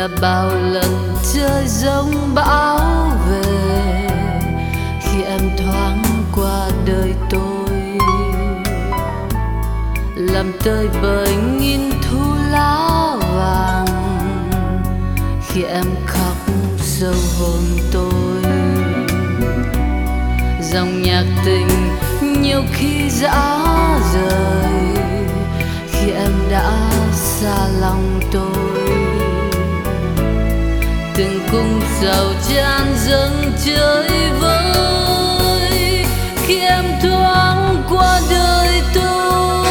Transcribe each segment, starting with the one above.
là bao lần trời giông bão về khi em thoáng qua đời tôi, làm tơi bời nghìn thu lá vàng khi em khóc sâu hồn tôi. Dòng nhạc tình nhiều khi dã rời khi em đã xa lòng tôi. Từng cung sầu chan dâng chơi vơi khi em thoáng qua đời tôi,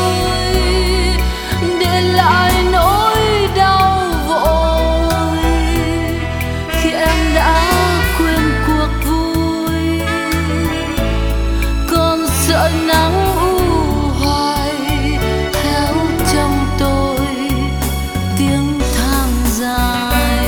để lại nỗi đau vội khi em đã quên cuộc vui. Còn sợi nắng u hoài héo trong tôi tiếng than dài.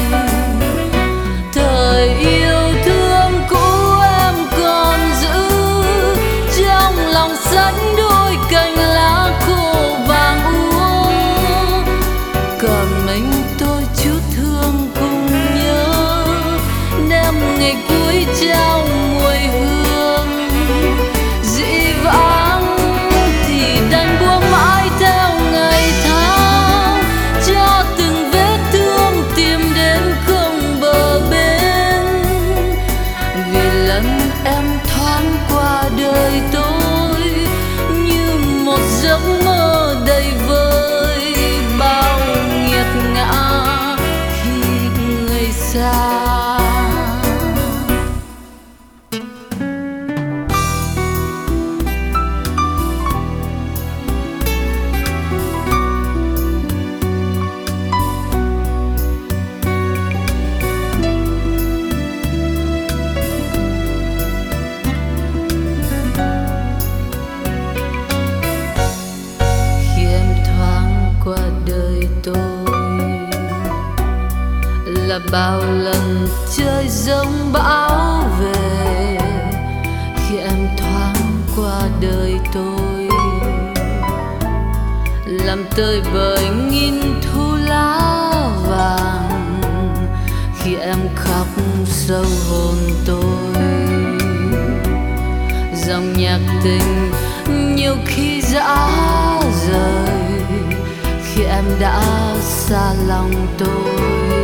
Thời yêu thương cũ em còn giữ trong lòng xanh đôi cành lá khô vàng úa. Còn mình tôi chút thương cùng nhớ, đem ngày cuối trao mùi hương dĩ vãng thì đành buông mãi theo ngày tháng, cho từng vết thương tìm đến không bờ bên. Vì lần em thoáng qua đời tôi như một giấc mơ đầy vơi, bao nghiệt ngã khi người xa. Qua đời tôi là bao lần trời giông bão về khi em thoáng qua đời tôi, làm tơi bời nghìn thu lá vàng khi em khóc sâu hồn tôi. Dòng nhạc tình nhiều khi dã rời khi em đã xa lòng tôi.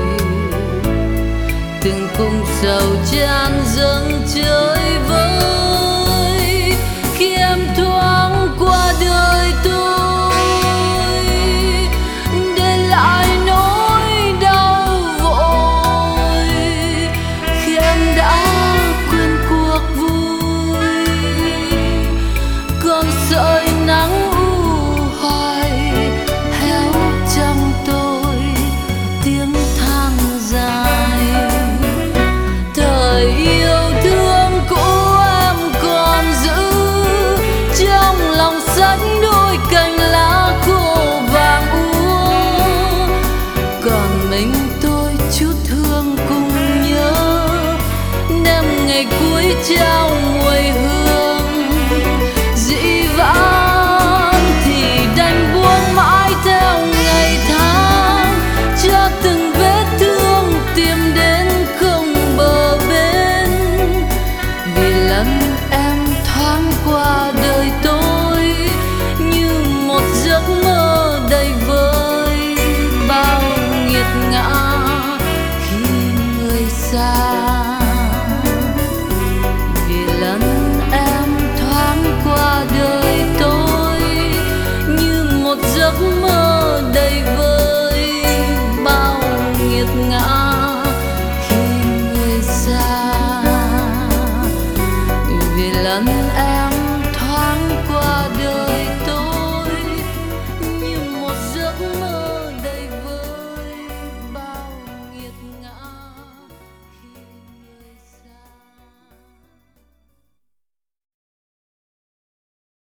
Từng cung sầu chan dâng chơi vơi khi em thoáng qua đời tôi, để lại nỗi đau vội khi em đã quên cuộc vui. Còn sợi nắng xanh đôi cành lá khô vàng úa. Còn mình tôi chút thương cùng nhớ, đem ngày cuối trao mùi hương